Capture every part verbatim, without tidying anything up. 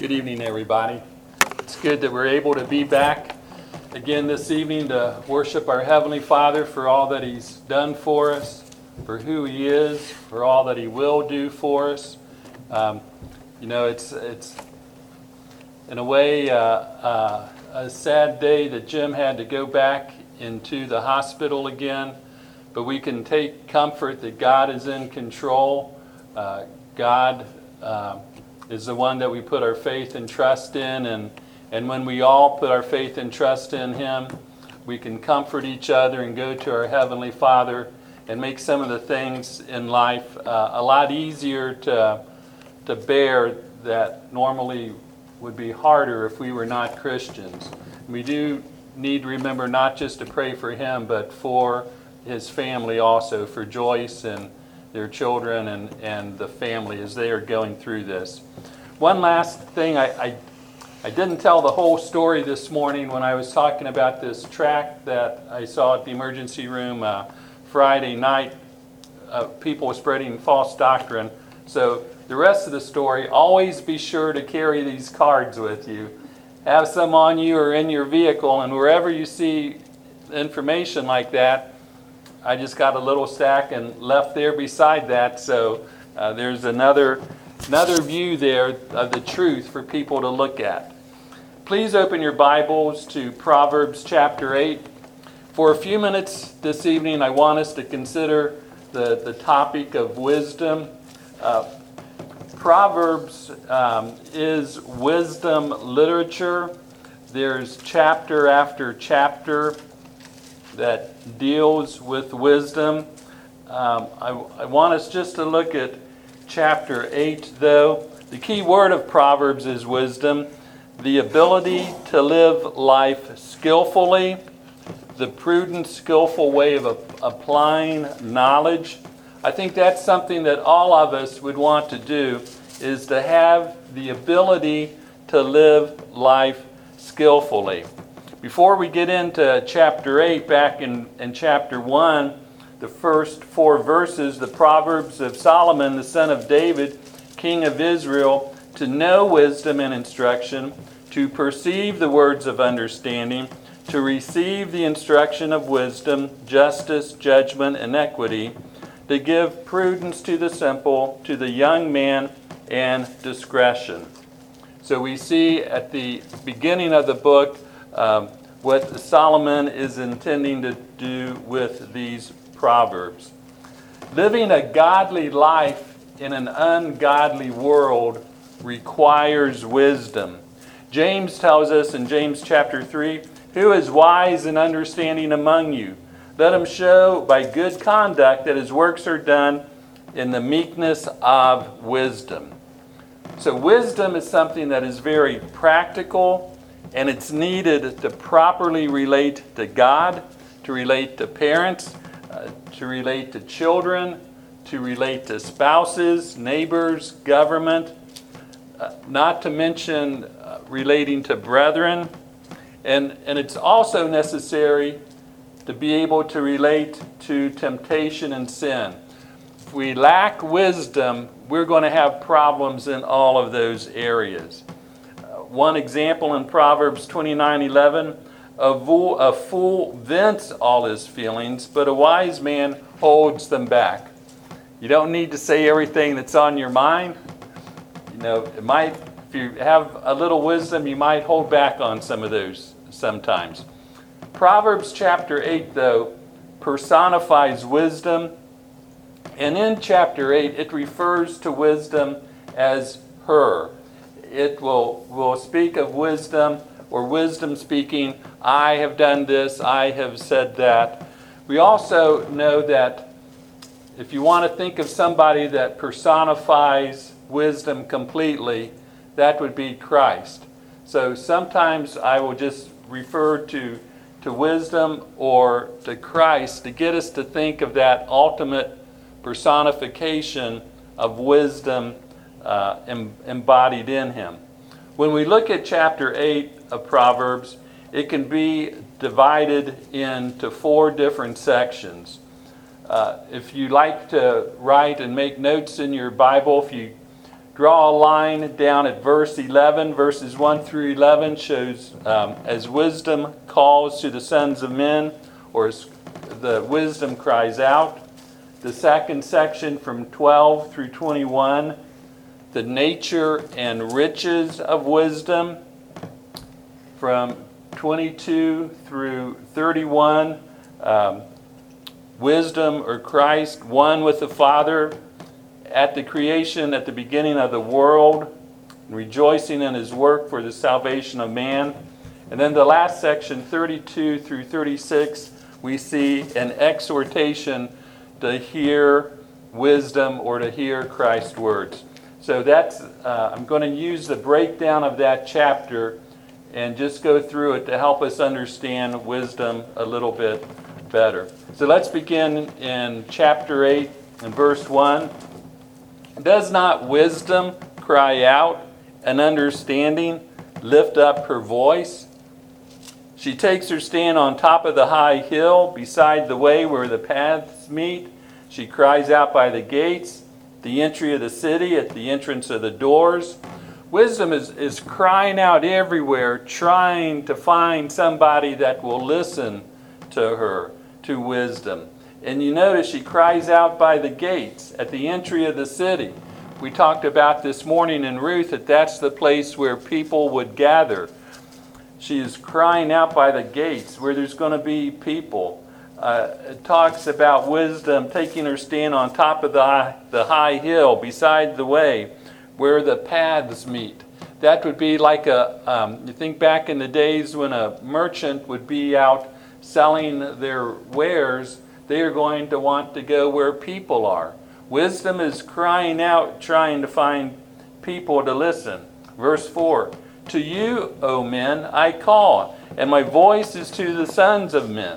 Good evening, everybody. It's good that we're able to be back again this evening to worship our Heavenly Father for all that He's done for us, for who He is, for all that He will do for us. Um, you know, it's it's in a way uh, uh, a sad day that Jim had to go back into the hospital again, but we can take comfort that God is in control. Uh, God uh, is the one that we put our faith and trust in, and, and when we all put our faith and trust in Him, we can comfort each other and go to our Heavenly Father and make some of the things in life uh, a lot easier to, to bear that normally would be harder if we were not Christians. We do need to remember not just to pray for him, but for his family also, for Joyce and their children and, and the family as they are going through this. One last thing, I, I, I didn't tell the whole story this morning when I was talking about this tract that I saw at the emergency room uh, Friday night, uh, people spreading false doctrine. So the rest of the story, always be sure to carry these cards with you. Have some on you or in your vehicle, and wherever you see information like that, I just got a little stack and left there beside that, so uh, there's another another view there of the truth for people to look at. Please open your Bibles to Proverbs chapter eight. For a few minutes this evening, I want us to consider the, the topic of wisdom. Uh, Proverbs um, is wisdom literature. There's chapter after chapter that deals with wisdom. Um, I, I want us just to look at chapter eight, though. The key word of Proverbs is wisdom, the ability to live life skillfully, the prudent, skillful way of a- applying knowledge. I think that's something that all of us would want to do, is to have the ability to live life skillfully. Before we get into chapter eight, back in, in chapter one, the first four verses, the Proverbs of Solomon, the son of David, king of Israel, to know wisdom and instruction, to perceive the words of understanding, to receive the instruction of wisdom, justice, judgment, and equity, to give prudence to the simple, to the young man, and discretion. So we see at the beginning of the book um, what Solomon is intending to do with these proverbs. Living a godly life in an ungodly world requires wisdom. James tells us in James chapter three, "Who is wise and understanding among you? Let him show by good conduct that his works are done in the meekness of wisdom." So wisdom is something that is very practical, and it's needed to properly relate to God, to relate to parents, uh, to relate to children, to relate to spouses, neighbors, government, uh, not to mention uh, relating to brethren. And, and it's also necessary to be able to relate to temptation and sin. If we lack wisdom, we're going to have problems in all of those areas. Uh, one example in Proverbs twenty-nine eleven, a fool, a fool vents all his feelings, but a wise man holds them back. You don't need to say everything that's on your mind. You know, it might, if you have a little wisdom, you might hold back on some of those sometimes. Proverbs chapter eight, though, personifies wisdom. And in chapter eight, it refers to wisdom as her. It will, will speak of wisdom, or wisdom speaking, I have done this, I have said that. We also know that if you want to think of somebody that personifies wisdom completely, that would be Christ. So sometimes I will just refer to, to wisdom or to Christ to get us to think of that ultimate personification of wisdom uh, em- embodied in him. When we look at chapter eight of Proverbs, it can be divided into four different sections. Uh, if you like to write and make notes in your Bible, if you draw a line down at verse eleven. Verses one through eleven shows um, as wisdom calls to the sons of men, or as the wisdom cries out. The second section from twelve through twenty-one, the nature and riches of wisdom. From twenty-two through thirty-one, um, wisdom or Christ, one with the Father at the creation, at the beginning of the world, rejoicing in his work for the salvation of man. And then the last section, thirty-two through thirty-six, we see an exhortation to hear wisdom or to hear Christ's words. So that's, uh, I'm going to use the breakdown of that chapter and just go through it to help us understand wisdom a little bit better. So let's begin in chapter eight and verse one. Does not wisdom cry out, and understanding lift up her voice? She takes her stand on top of the high hill, beside the way where the paths meet. She cries out by the gates, the entry of the city, at the entrance of the doors. Wisdom is, is crying out everywhere, trying to find somebody that will listen to her, to wisdom. And you notice she cries out by the gates, at the entry of the city. We talked about this morning in Ruth that that's the place where people would gather. She is crying out by the gates where there's going to be people. Uh, it talks about wisdom taking her stand on top of the high, the high hill beside the way where the paths meet. That would be like a, um, you think back in the days when a merchant would be out selling their wares, they are going to want to go where people are. Wisdom is crying out, trying to find people to listen. Verse four, to you, O men, I call, and my voice is to the sons of men.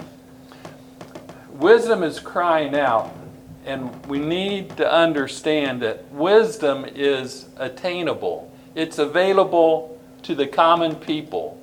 Wisdom is crying out, and we need to understand that wisdom is attainable. It's available to the common people.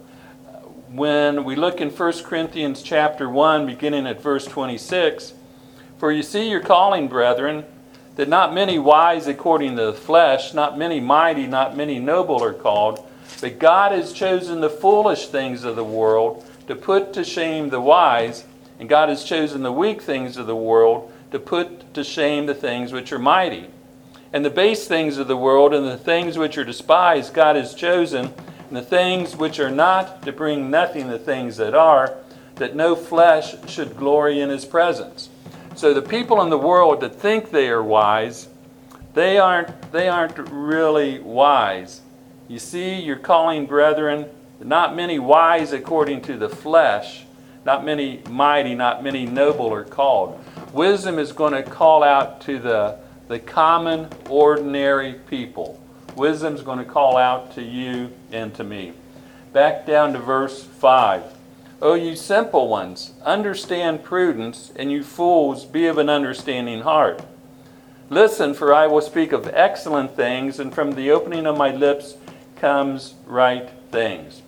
When we look in First Corinthians chapter one, beginning at verse twenty-six, for you see your calling, brethren, that not many wise according to the flesh, not many mighty, not many noble are called, but God has chosen the foolish things of the world to put to shame the wise, and God has chosen the weak things of the world to put to shame the things which are mighty. And the base things of the world and the things which are despised God has chosen, and the things which are not, to bring nothing the things that are, that no flesh should glory in his presence. So the people in the world that think they are wise, they aren't, they aren't really wise. You see, you're calling, brethren, not many wise according to the flesh, not many mighty, not many noble are called. Wisdom is going to call out to the, the common, ordinary people. Wisdom is going to call out to you and to me. Back down to verse five. O you simple ones, understand prudence, and you fools, be of an understanding heart. Listen, for I will speak of excellent things, and from the opening of my lips comes right things.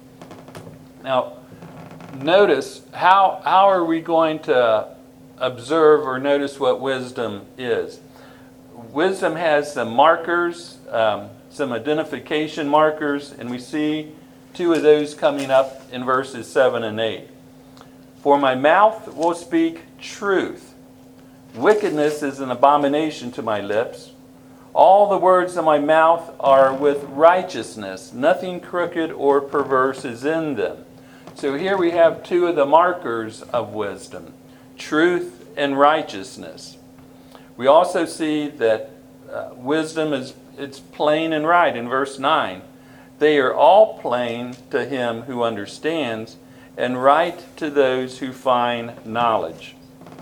Now, notice, how, how are we going to observe or notice what wisdom is? Wisdom has some markers, um, some identification markers, and we see two of those coming up in verses seven and eight. For my mouth will speak truth. Wickedness is an abomination to my lips. All the words of my mouth are with righteousness. Nothing crooked or perverse is in them. So here we have two of the markers of wisdom, truth and righteousness. We also see that uh, wisdom is it's plain and right in verse nine. They are all plain to him who understands, and right to those who find knowledge.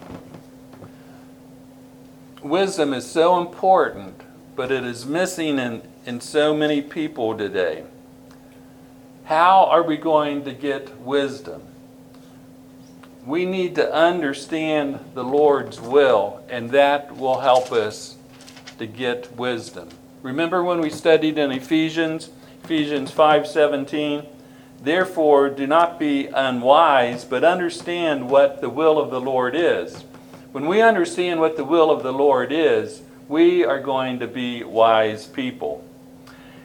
Wisdom is so important, but it is missing in, in so many people today. How are we going to get wisdom? We need to understand the Lord's will, and that will help us to get wisdom. Remember when we studied in Ephesians, Ephesians five seventeen, therefore do not be unwise, but understand what the will of the Lord is. When we understand what the will of the Lord is, we are going to be wise people.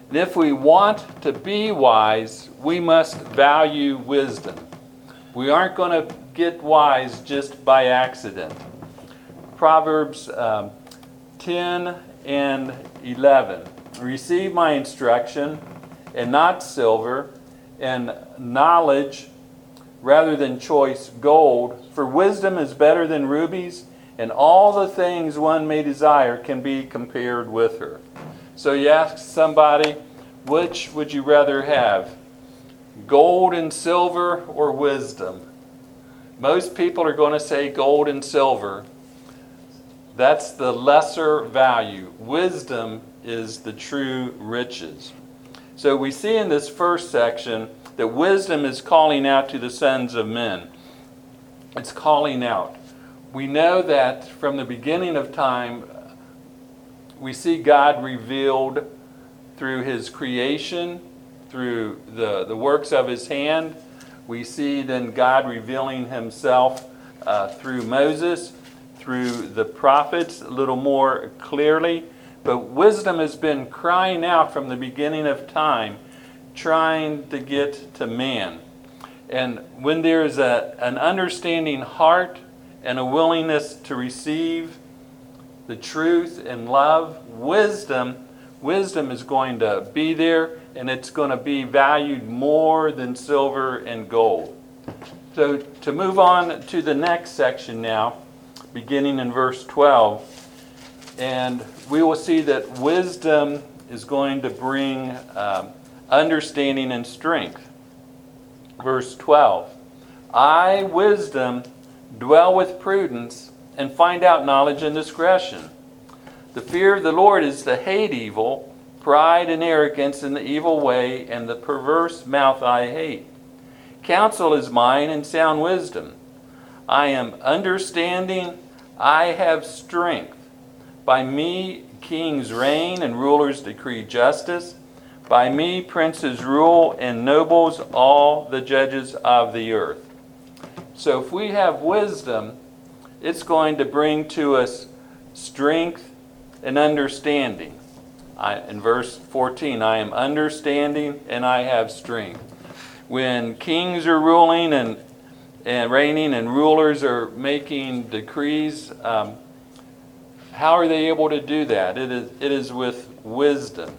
And if we want to be wise, we must value wisdom. We aren't going to get wise just by accident. Proverbs um, ten and eleven. Receive my instruction, and not silver, and knowledge rather than choice gold. For wisdom is better than rubies, and all the things one may desire can be compared with her. So you ask somebody, which would you rather have? Gold and silver or wisdom? Most people are going to say gold and silver. That's the lesser value. Wisdom is the true riches. So we see in this first section that wisdom is calling out to the sons of men. It's calling out. We know that from the beginning of time, we see God revealed through His creation, through the, the works of His hand. We see then God revealing Himself uh, through Moses, through the prophets a little more clearly. But wisdom has been crying out from the beginning of time, trying to get to man. And when there is a, an understanding heart and a willingness to receive the truth and love, wisdom, wisdom is going to be there, and it's going to be valued more than silver and gold. So to move on to the next section now, beginning in verse twelve, and we will see that wisdom is going to bring um, understanding and strength. Verse twelve, I, wisdom, dwell with prudence, and find out knowledge and discretion. The fear of the Lord is to hate evil, pride and arrogance in the evil way, and the perverse mouth I hate. Counsel is mine and sound wisdom. I am understanding, I have strength. By me kings reign and rulers decree justice. By me princes rule and nobles all the judges of the earth. So if we have wisdom, it's going to bring to us strength and understanding. I, in verse fourteen, I am understanding and I have strength. When kings are ruling and, and reigning and rulers are making decrees, um, how are they able to do that? It is, it is with wisdom.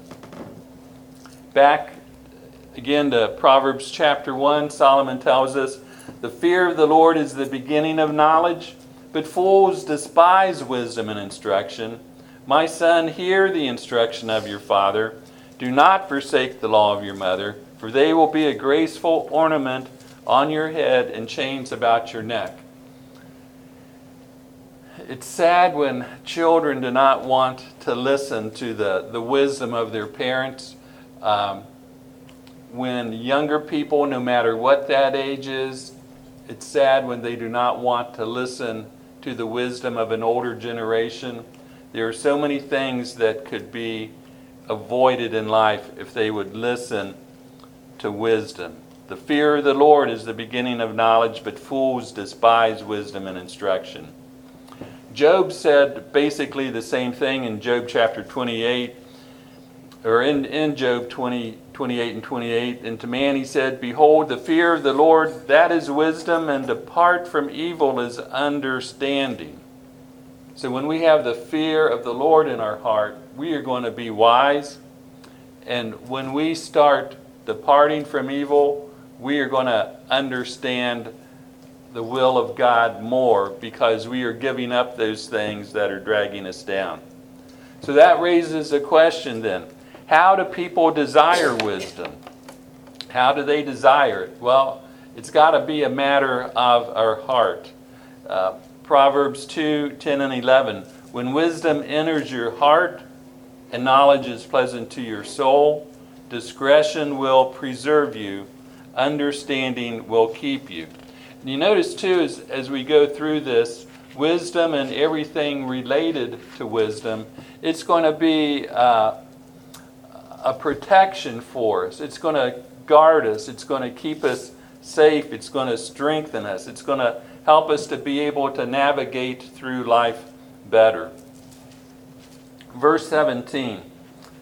Back again to Proverbs chapter one, Solomon tells us, the fear of the Lord is the beginning of knowledge, but fools despise wisdom and instruction. My son, hear the instruction of your father. Do not forsake the law of your mother, for they will be a graceful ornament on your head and chains about your neck. It's sad when children do not want to listen to the, the wisdom of their parents. Um, when younger people, no matter what that age is, it's sad when they do not want to listen to the wisdom of an older generation. There are so many things that could be avoided in life if they would listen to wisdom. The fear of the Lord is the beginning of knowledge, but fools despise wisdom and instruction. Job said basically the same thing in Job chapter twenty-eight, or in, in Job twenty, twenty-eight and twenty-eight. And to man he said, behold, the fear of the Lord, that is wisdom, and depart from evil is understanding. So when we have the fear of the Lord in our heart, we are going to be wise. And when we start departing from evil, we are going to understand the will of God more, because we are giving up those things that are dragging us down. So that raises a question then. How do people desire wisdom? How do they desire it? Well, it's got to be a matter of our heart. Uh, Proverbs two, ten and eleven. When wisdom enters your heart and knowledge is pleasant to your soul, discretion will preserve you, understanding will keep you. And you notice too, as, as we go through this, wisdom and everything related to wisdom, it's going to be uh, a protection for us. It's going to guard us. It's going to keep us safe. It's going to strengthen us. It's going to help us to be able to navigate through life better. Verse seventeen,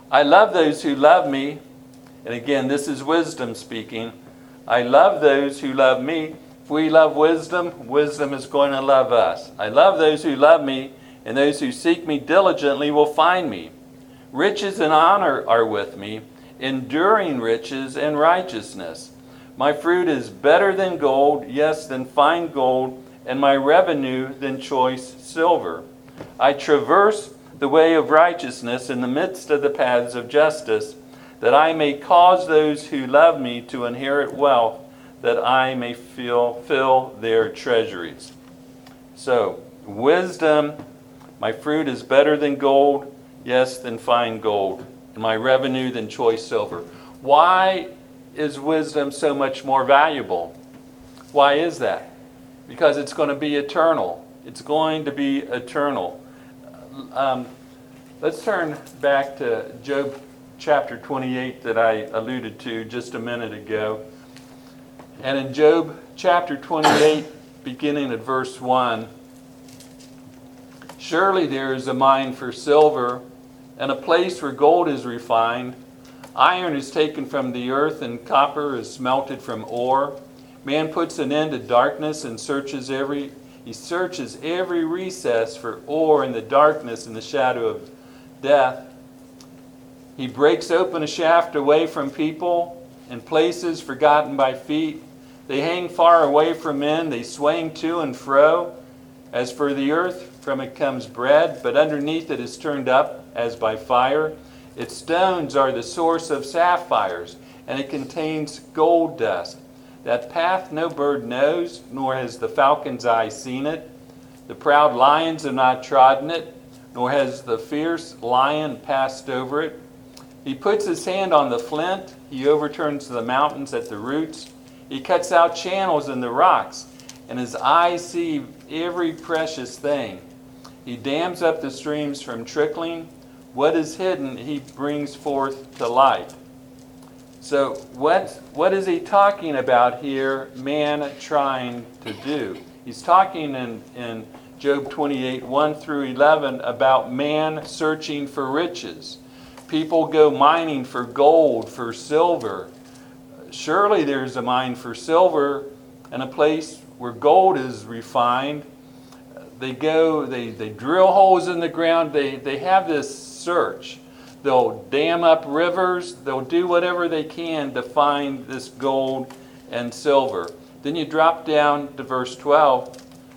I love those who love me. And again, this is wisdom speaking. I love those who love me. If we love wisdom, wisdom is going to love us. I love those who love me, and those who seek me diligently will find me. Riches and honor are with me, enduring riches and righteousness. My fruit is better than gold, yes, than fine gold, and my revenue than choice silver. I traverse the way of righteousness in the midst of the paths of justice, that I may cause those who love me to inherit wealth, that I may fill, fill their treasuries. So, wisdom, my fruit is better than gold, yes, than fine gold, and my revenue than choice silver. Why is wisdom so much more valuable? Why is that? Because it's going to be eternal. It's going to be eternal. Um, let's turn back to Job chapter twenty-eight that I alluded to just a minute ago. And in Job chapter twenty-eight, beginning at verse one, surely there is a mine for silver, and a place where gold is refined. Iron is taken from the earth, and copper is smelted from ore. Man puts an end to darkness and searches every he searches every recess for ore in the darkness and the shadow of death. He breaks open a shaft away from people in places forgotten by feet. They hang far away from men. They swing to and fro. As for the earth, from it comes bread, but underneath it is turned up as by fire. Its stones are the source of sapphires, and it contains gold dust. That path no bird knows, nor has the falcon's eye seen it. The proud lions have not trodden it, nor has the fierce lion passed over it. He puts his hand on the flint. He overturns the mountains at the roots. He cuts out channels in the rocks, and his eyes see every precious thing. He dams up the streams from trickling. What is hidden he brings forth to light. So what, what is he talking about here, man trying to do? He's talking in, in Job twenty-eight, one through eleven, about man searching for riches. People go mining for gold, for silver. Surely there's a mine for silver and a place where gold is refined. They go, they, they drill holes in the ground. They, they have this search. They'll dam up rivers. They'll do whatever they can to find this gold and silver. Then you drop down to verse twelve.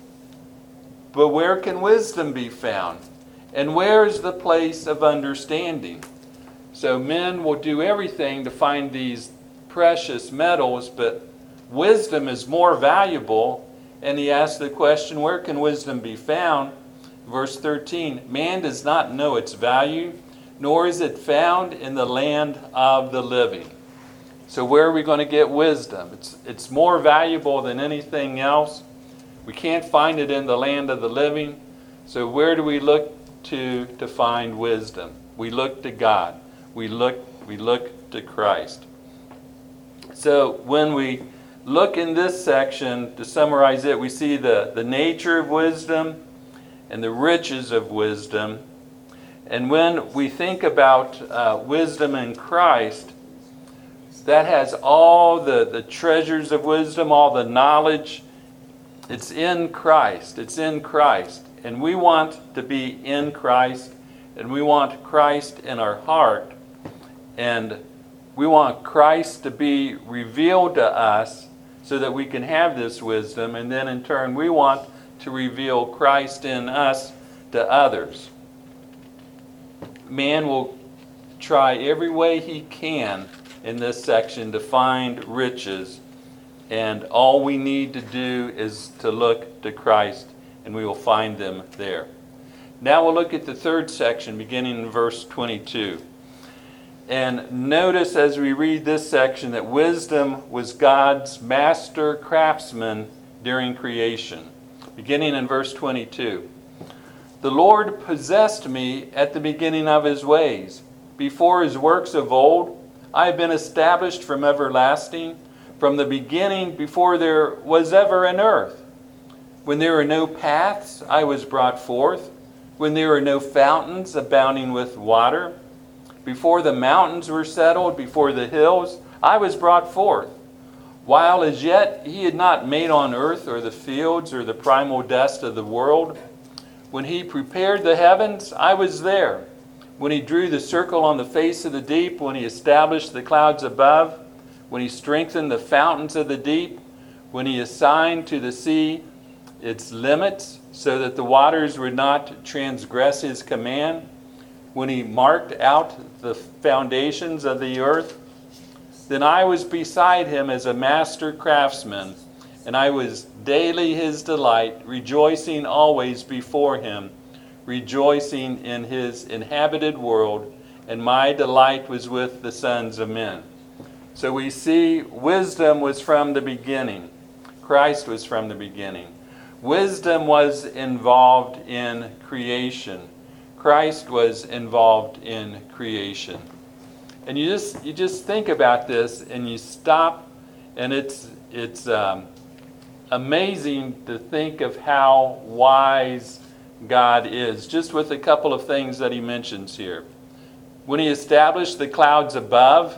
But where can wisdom be found? And where is the place of understanding? So men will do everything to find these precious metals, but wisdom is more valuable. And he asks the question, where can wisdom be found? Verse thirteen, man does not know its value, nor is it found in the land of the living. So where are we going to get wisdom? It's, it's more valuable than anything else. We can't find it in the land of the living. So where do we look to to find wisdom? We look to God. We look, we look to Christ. So when we look in this section, to summarize it, we see the, the nature of wisdom and the riches of wisdom. And when we think about uh, wisdom in Christ, that has all the, the treasures of wisdom, all the knowledge. It's in Christ. It's in Christ. And we want to be in Christ, and we want Christ in our heart. And we want Christ to be revealed to us so that we can have this wisdom. And then in turn, we want to reveal Christ in us to others. Man will try every way he can in this section to find riches. And all we need to do is to look to Christ, and we will find them there. Now we'll look at the third section, beginning in verse twenty-two. And notice as we read this section that wisdom was God's master craftsman during creation. Beginning in verse twenty-two. The Lord possessed me at the beginning of his ways. Before his works of old, I have been established from everlasting, from the beginning, before there was ever an earth. When there were no paths, I was brought forth. When there were no fountains abounding with water. Before the mountains were settled, before the hills, I was brought forth. While as yet he had not made on earth or the fields or the primal dust of the world. When he prepared the heavens, I was there. When he drew the circle on the face of the deep, when he established the clouds above, when he strengthened the fountains of the deep, when he assigned to the sea its limits so that the waters would not transgress his command, when he marked out the foundations of the earth, then I was beside him as a master craftsman, and I was daily his delight, rejoicing always before him, rejoicing in his inhabited world, and my delight was with the sons of men. So we see wisdom was from the beginning. Christ was from the beginning. Wisdom was involved in creation. Christ was involved in creation. And you just you just think about this and you stop, and it's it's um, amazing to think of how wise God is, just with a couple of things that he mentions here. When he established the clouds above,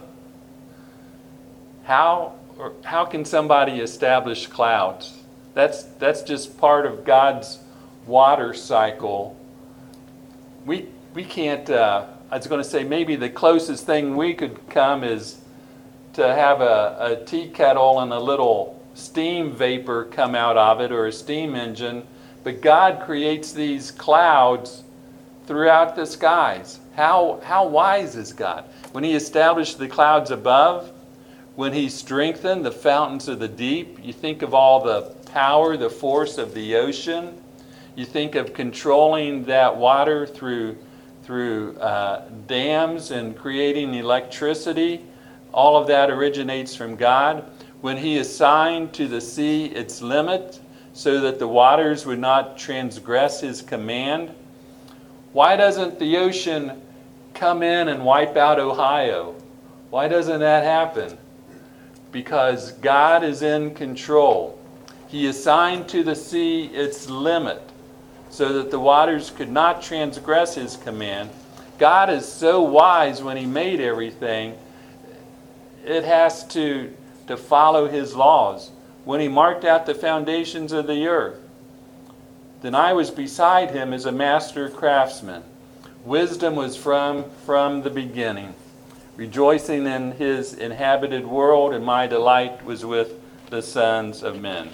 how or how can somebody establish clouds? That's that's just part of God's water cycle. We we can't. Uh, I was going to say maybe the closest thing we could come is to have a, a tea kettle and a little steam vapor come out of it, or a steam engine. But God creates these clouds throughout the skies. How how wise is God? When he established the clouds above, when he strengthened the fountains of the deep, you think of all the power, the force of the ocean. You think of controlling that water through through uh, dams and creating electricity. All of that originates from God. When he assigned to the sea its limit so that the waters would not transgress his command. Why doesn't the ocean come in and wipe out Ohio? Why doesn't that happen? Because God is in control. He assigned to the sea its limit so that the waters could not transgress his command. God is so wise when he made everything, it has to, to follow his laws. When he marked out the foundations of the earth, then I was beside him as a master craftsman. Wisdom was from, from the beginning, rejoicing in his inhabited world, and my delight was with the sons of men.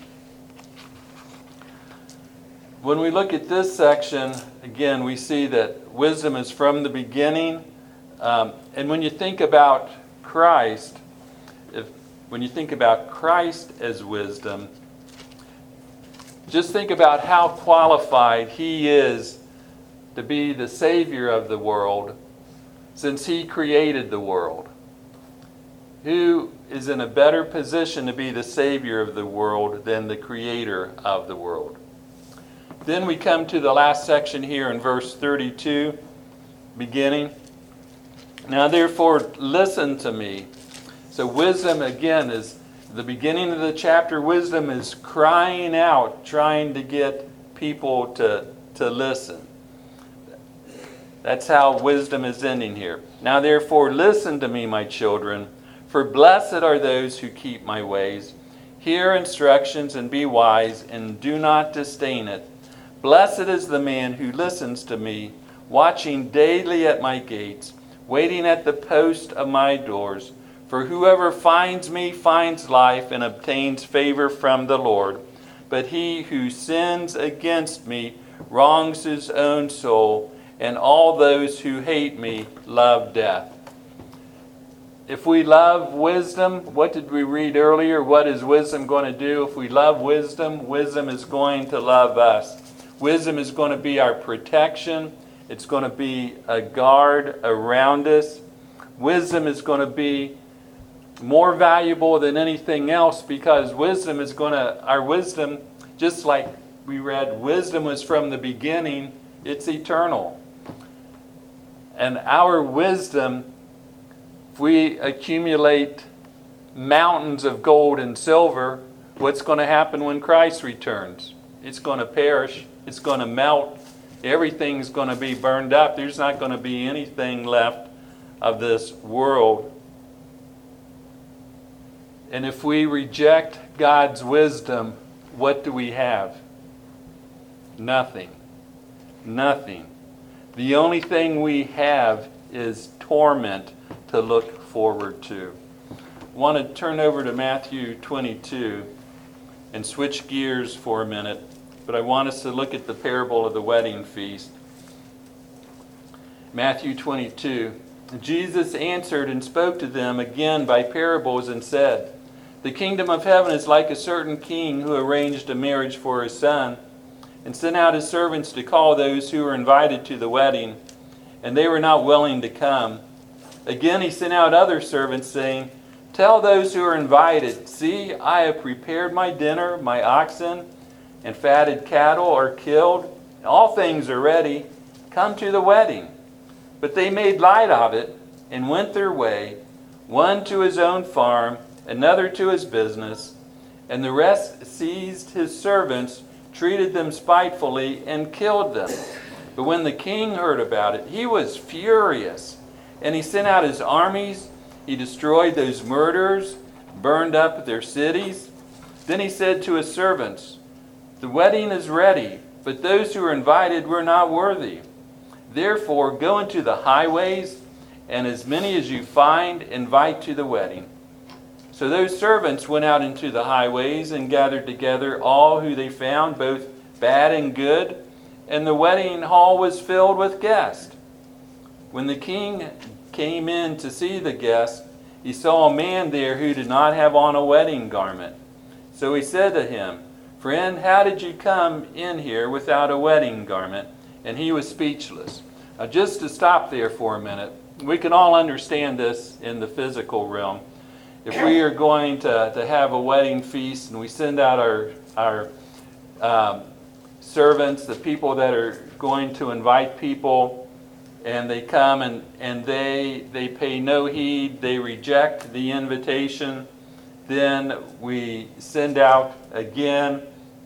When we look at this section, again, we see that wisdom is from the beginning. Um, and when you think about Christ, if when you think about Christ as wisdom, just think about how qualified he is to be the Savior of the world, since he created the world. Who is in a better position to be the Savior of the world than the Creator of the world? Then we come to the last section here in verse thirty-two, beginning. Now therefore listen to me. So wisdom, again, is the beginning of the chapter. Wisdom is crying out, trying to get people to, to listen. That's how wisdom is ending here. Now therefore listen to me, my children, for blessed are those who keep my ways. Hear instructions and be wise, and do not disdain it. Blessed is the man who listens to me, watching daily at my gates, waiting at the post of my doors. For whoever finds me finds life and obtains favor from the Lord. But he who sins against me wrongs his own soul, and all those who hate me love death. If we love wisdom, what did we read earlier? What is wisdom going to do? If we love wisdom, wisdom is going to love us. Wisdom is going to be our protection. It's going to be a guard around us. Wisdom is going to be more valuable than anything else, because wisdom is going to, our wisdom, just like we read, wisdom was from the beginning, it's eternal. And our wisdom, if we accumulate mountains of gold and silver, what's going to happen when Christ returns? It's going to perish. It's going to melt. Everything's going to be burned up. There's not going to be anything left of this world. And if we reject God's wisdom, what do we have? Nothing. Nothing. The only thing we have is torment to look forward to. I want to turn over to Matthew twenty-two and switch gears for a minute, but I want us to look at the parable of the wedding feast. Matthew twenty-two. Jesus answered and spoke to them again by parables and said, "The kingdom of heaven is like a certain king who arranged a marriage for his son, and sent out his servants to call those who were invited to the wedding, and they were not willing to come. Again he sent out other servants, saying, 'Tell those who are invited, see, I have prepared my dinner, my oxen and fatted cattle are killed, all things are ready, come to the wedding.' But they made light of it, and went their way, one to his own farm, another to his business, and the rest seized his servants, treated them spitefully, and killed them. But when the king heard about it, he was furious, and he sent out his armies. He destroyed those murderers, burned up their cities. Then he said to his servants, 'The wedding is ready, but those who are invited were not worthy. Therefore go into the highways, and as many as you find, invite to the wedding.' So those servants went out into the highways and gathered together all who they found, both bad and good, and the wedding hall was filled with guests. When the king came in to see the guests, he saw a man there who did not have on a wedding garment. So he said to him, 'Friend, how did you come in here without a wedding garment?' And he was speechless." Now just to stop there for a minute, we can all understand this in the physical realm. If we are going to, to have a wedding feast and we send out our, our um, servants, the people that are going to invite people, and they come and, and they, they pay no heed, they reject the invitation, then we send out again.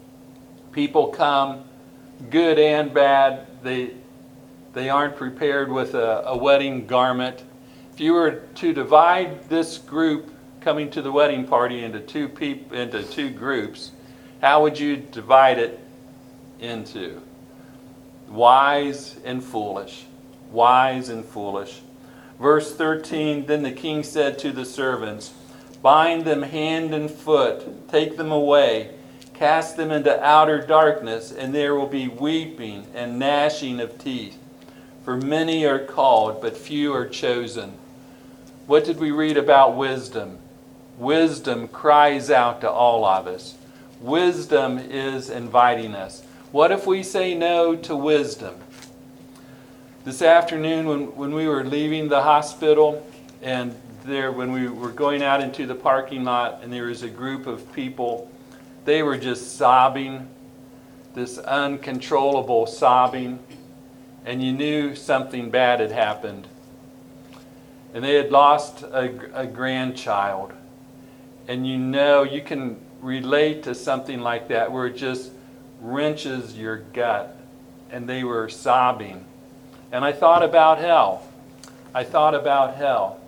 People come, good and bad. They, they aren't prepared with a, a wedding garment. If you were to divide this group coming to the wedding party into two peop- into two groups, how would you divide it into? Wise and foolish. Wise and foolish. Verse thirteen, then the king said to the servants, "Bind them hand and foot, take them away, cast them into outer darkness, and there will be weeping and gnashing of teeth. For many are called, but few are chosen." What did we read about wisdom? Wisdom cries out to all of us. Wisdom is inviting us. What if we say no to wisdom? This afternoon when, when we were leaving the hospital, and there when we were going out into the parking lot, and there was a group of people, they were just sobbing, this uncontrollable sobbing, and you knew something bad had happened. And they had lost a, a grandchild. And you know, you can relate to something like that where it just wrenches your gut. And they were sobbing. And I thought about hell. I thought about hell.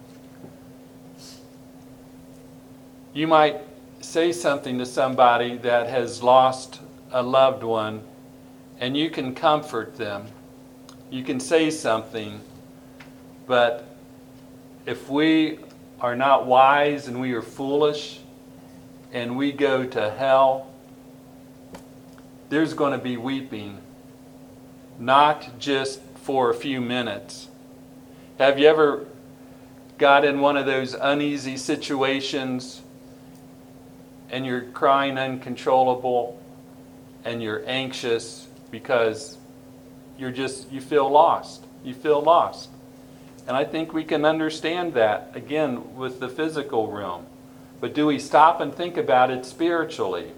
You might say something to somebody that has lost a loved one, and you can comfort them. You can say something, but if we are not wise and we are foolish and we go to hell, there's going to be weeping, not just for a few minutes. Have you ever got in one of those uneasy situations and you're crying uncontrollable and you're anxious because you're just, you feel lost. You feel lost. And I think we can understand that, again, with the physical realm. But do we stop and think about it spiritually?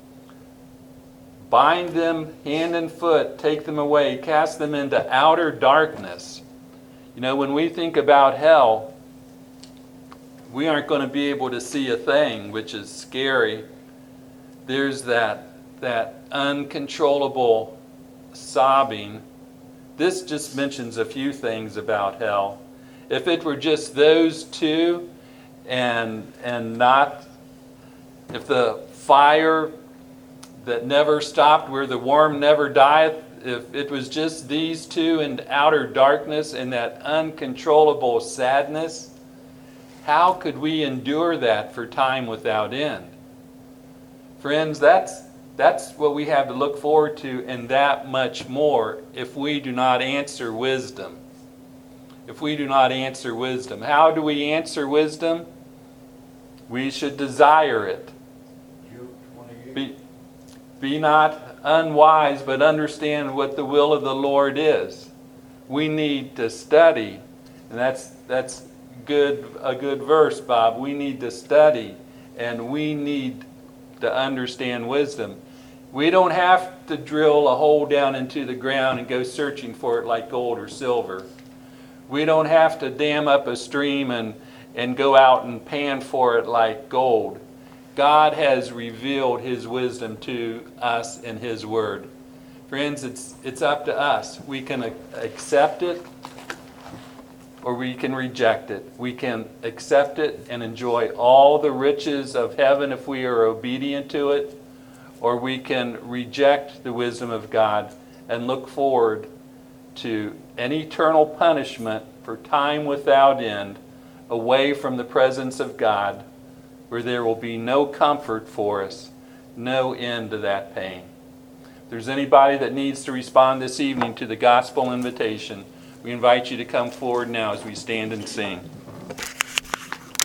Bind them hand and foot, take them away, cast them into outer darkness. You know, when we think about hell, we aren't going to be able to see a thing, which is scary. There's that, that uncontrollable sobbing. This just mentions a few things about hell. if it were just those two and and not, if the fire that never stopped, where the worm never dieth, if it was just these two in outer darkness and that uncontrollable sadness, how could we endure that for time without end? Friends, that's that's what we have to look forward to, and that much more if we do not answer wisdom. If we do not answer wisdom. How do we answer wisdom? We should desire it. Be, be not unwise, but understand what the will of the Lord is. We need to study, and that's that's good a good verse, Bob. We need to study, and we need to understand wisdom. We don't have to drill a hole down into the ground and go searching for it like gold or silver. We don't have to dam up a stream and, and go out and pan for it like gold. God has revealed His wisdom to us in His Word. Friends, it's it's up to us. We can accept it or we can reject it. We can accept it and enjoy all the riches of heaven if we are obedient to it, or we can reject the wisdom of God and look forward to an eternal punishment for time without end, away from the presence of God, where there will be no comfort for us, no end to that pain. If there's anybody that needs to respond this evening to the gospel invitation, we invite you to come forward now as we stand and sing.